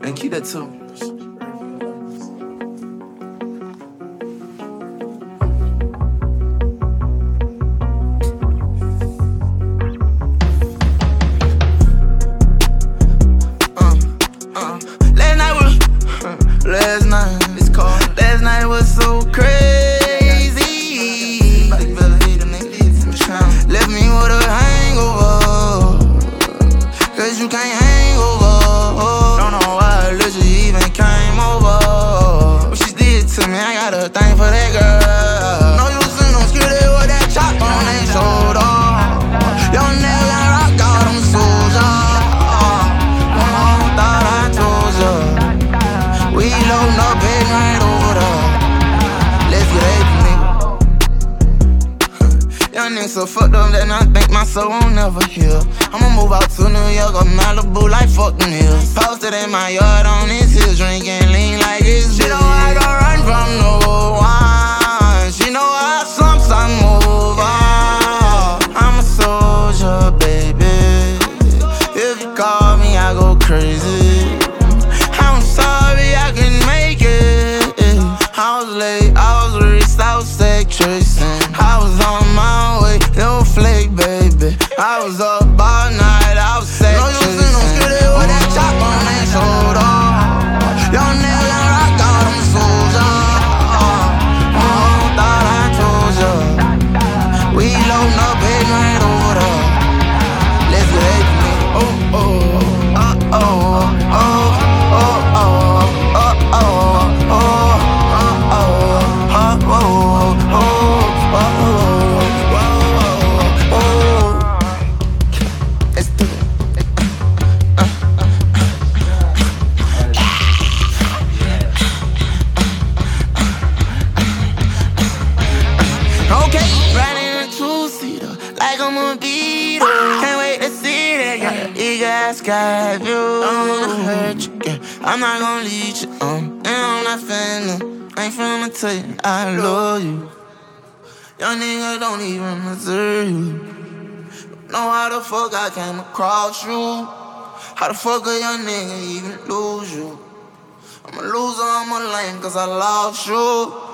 And keep that too. Last night was so crazy. Left me with a hangover, cause you can't hang over. Don't know why Alicia even came over. What she did to me, I got a thing for that girl. No use in them skitty with that chop on their shoulder. Young nigga got rock out, I'm a soldier. Thought I told ya. We loadin' up headin' right over there. Let's get after, nigga. Young nigga so fucked up that I think my soul won't never heal. I'ma move out to New York or Malibu like fuck them hills. Posted in my yard on his hills, drinking lean like it's She know I don't run from no one. She know I sometimes move on. I'm a soldier, baby. If you call me, I go crazy. I'm sorry I couldn't make it. I was late, I was rich, I was sex tracing. I was on my way, no flake, baby. I was up all night, I was sex tracing. No use in them skitty with that chop on their shoulder. Young nigga got rock out, I'm a soldier. Thought I told ya. We loadin' up headin' right over there. Let's get after, nigga. Oh, oh, oh, oh, oh. Okay, riding in a two-seater like I'm a beetle. Can't wait to see that, yeah. You got sky view. I don't wanna hurt you, yeah. I'm not gonna lead you, and I'm not finna. Ain't finna tell you I love you. Young nigga don't even deserve you. Don't know how the fuck I came across you. How the fuck a young nigga even lose you? I'm a loser, I'm a lame, cause I lost you.